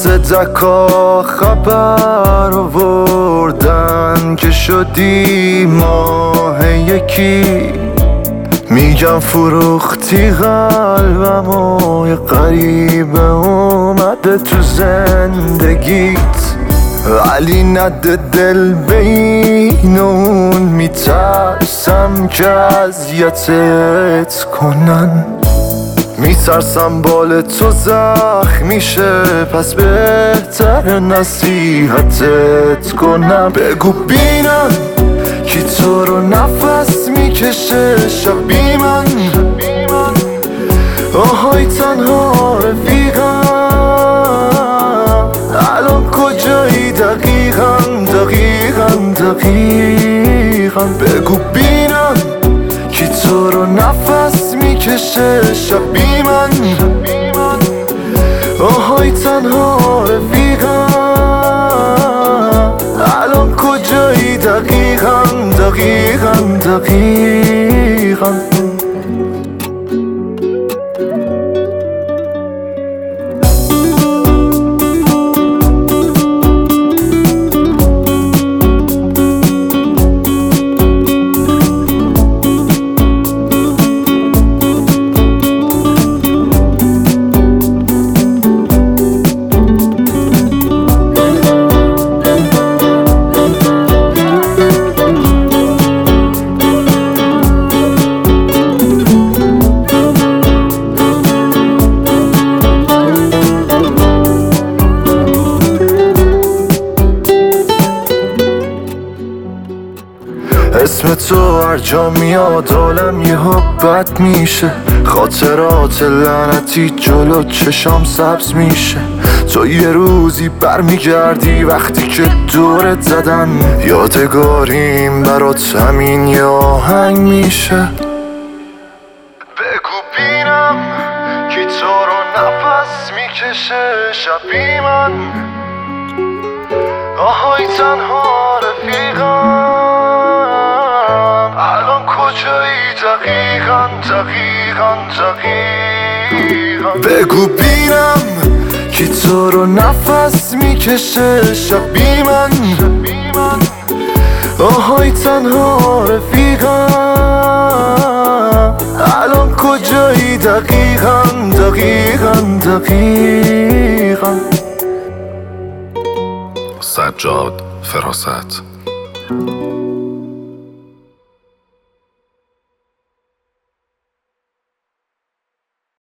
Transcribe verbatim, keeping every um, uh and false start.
از دکا خبر آوردن که شدی ماه یکی. میگم فروختی قلبمو، یه غریبه اومده تو زندگیت، ولی نده دل بین اون. میترسم که اذیتت کنن، میترسم بال تو زخم میشه، پس بهتر نصیحتت کنم. بگو بینم کی تو رو نفس میکشه شب بی من. آهای تنها رفیقم، الان کجایی دقیقا دقیقا دقیقا. بگو بینم کی تو رو نفس میکشه شب بی من. آهای تنها رفیقم، الان کجایی دقیقا دقیقا دقیقا. اسم تو هر جا میاد عالم یه بد میشه، خاطرات لعنتی جلو چشام سبز میشه. تو یه روزی برمیگردی وقتی که دورت زدن، یادگاریم برات همین یه آهنگ میشه. بگو بینم کی تو رو نفس میکشه شب بی من. آهای تنها رفیقم، الان کجایی دقیقا دقیقا دقیقا. بگو بینم کی تو رو نفس میکشه شب بی من. آهای تنها رفیقم، الان کجایی دقیقا دقیقا دقیقا. سجاد فراست.